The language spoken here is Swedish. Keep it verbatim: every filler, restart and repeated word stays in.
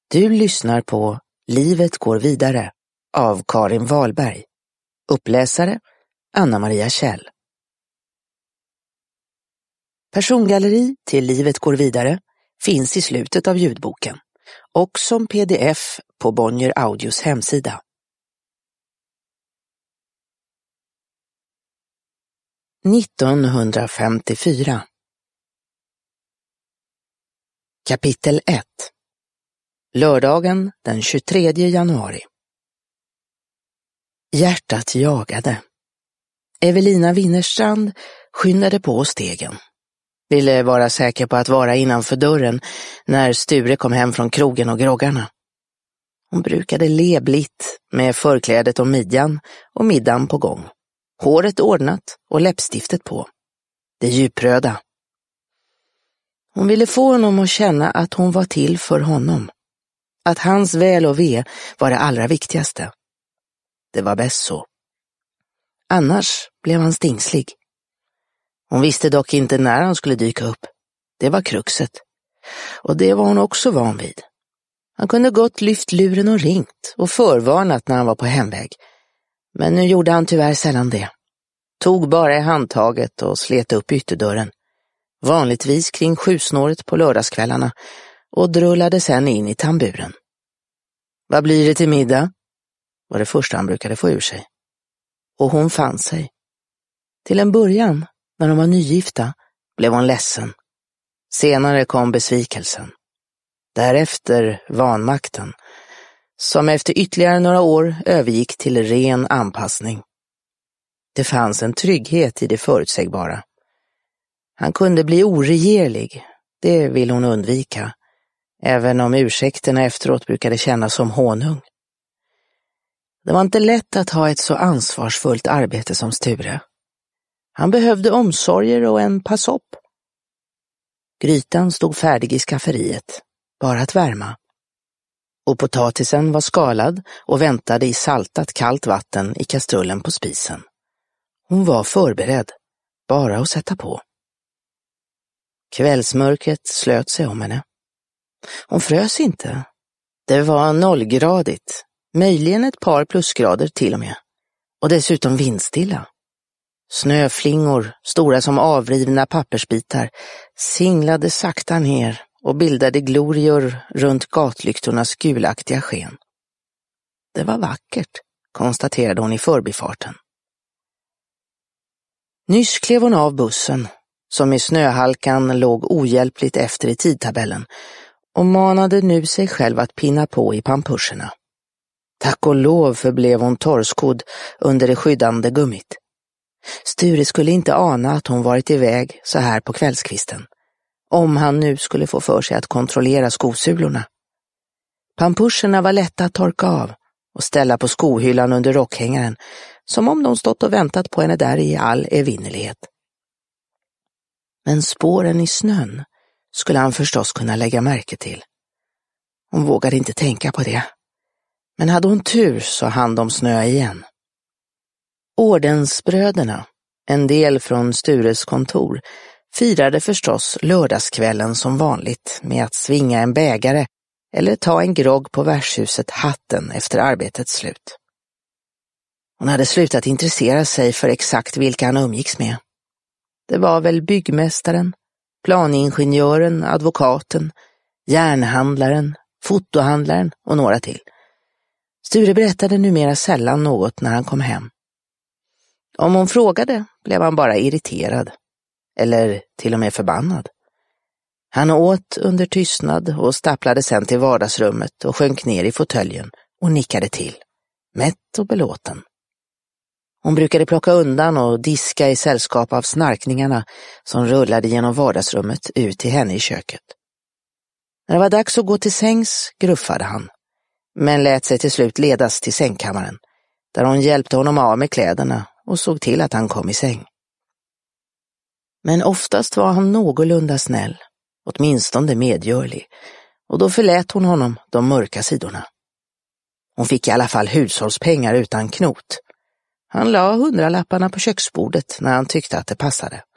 Du lyssnar på Livet går vidare av Karin Wahlberg. Uppläsare Anna-Maria Kjell. Persongalleri till Livet går vidare finns i slutet av ljudboken och som pdf på Bonnier Audios hemsida. nittonhundrafemtiofyra. Kapitel ett. Lördagen den tjugotredje januari. Hjärtat jagade. Evelina Winnerstrand skyndade på stegen. Ville vara säker på att vara innanför dörren när Sture kom hem från krogen och groggarna. Hon brukade le blitt med förklädet om midjan och middagen på gång. Håret ordnat och läppstiftet på. Det djupröda. Hon ville få honom att känna att hon var till för honom. Att hans väl och ve var det allra viktigaste. Det var bäst så. Annars blev han stingslig. Hon visste dock inte när han skulle dyka upp. Det var kruxet. Och det var hon också van vid. Han kunde gott lyft luren och ringt och förvarnat när han var på hemväg. Men nu gjorde han tyvärr sällan det. Tog bara i handtaget och slet upp ytterdörren. Vanligtvis kring sjusnåret på lördagskvällarna och drullade sen in i tamburen. Vad blir det till middag? Var det första han brukade få ur sig. Och hon fann sig. Till en början, när de var nygifta, blev hon ledsen. Senare kom besvikelsen. Därefter vanmakten, som efter ytterligare några år övergick till ren anpassning. Det fanns en trygghet i det förutsägbara. Han kunde bli oregerlig, det ville hon undvika, även om ursäkterna efteråt brukade kännas som honung. Det var inte lätt att ha ett så ansvarsfullt arbete som Sture. Han behövde omsorger och en passopp. Grytan stod färdig i skafferiet, bara att värma. Och potatisen var skalad och väntade i saltat kallt vatten i kastrullen på spisen. Hon var förberedd, bara att sätta på. Kvällsmörkret slöt sig om henne. Hon frös inte. Det var nollgradigt, möjligen ett par plusgrader till och med. Och dessutom vindstilla. Snöflingor, stora som avrivna pappersbitar, singlade sakta ner och bildade glorior runt gatlyktornas gulaktiga sken. Det var vackert, konstaterade hon i förbifarten. Nyss klev hon av bussen, som i snöhalkan låg ohjälpligt efter i tidtabellen, och manade nu sig själv att pinna på i pampuscherna. Tack och lov förblev hon torrskodd under det skyddande gummit. Sture skulle inte ana att hon varit iväg så här på kvällskvisten, om han nu skulle få för sig att kontrollera skosulorna. Pampuscherna var lätta att torka av och ställa på skohyllan under rockhängaren, som om de stått och väntat på henne där i all evinnerlighet. Men spåren i snön skulle han förstås kunna lägga märke till. Hon vågade inte tänka på det. Men hade hon tur så hann de snö igen. Ordensbröderna, en del från Stures kontor, firade förstås lördagskvällen som vanligt med att svinga en bägare eller ta en grogg på värdshuset Hatten efter arbetets slut. Hon hade slutat intressera sig för exakt vilka han umgicks med. Det var väl byggmästaren, planingenjören, advokaten, järnhandlaren, fotohandlaren och några till. Sture berättade numera sällan något när han kom hem. Om hon frågade blev han bara irriterad, eller till och med förbannad. Han åt under tystnad och stapplade sen till vardagsrummet och sjönk ner i fåtöljen och nickade till, mätt och belåten. Hon brukade plocka undan och diska i sällskap av snarkningarna som rullade genom vardagsrummet ut till henne i köket. När det var dags att gå till sängs gruffade han, men lät sig till slut ledas till sängkammaren, där hon hjälpte honom av med kläderna och såg till att han kom i säng. Men oftast var han någorlunda snäll, åtminstone medgörlig, och då förlät hon honom de mörka sidorna. Hon fick i alla fall hushållspengar utan knot. Han la hundralapparna på köksbordet när han tyckte att det passade.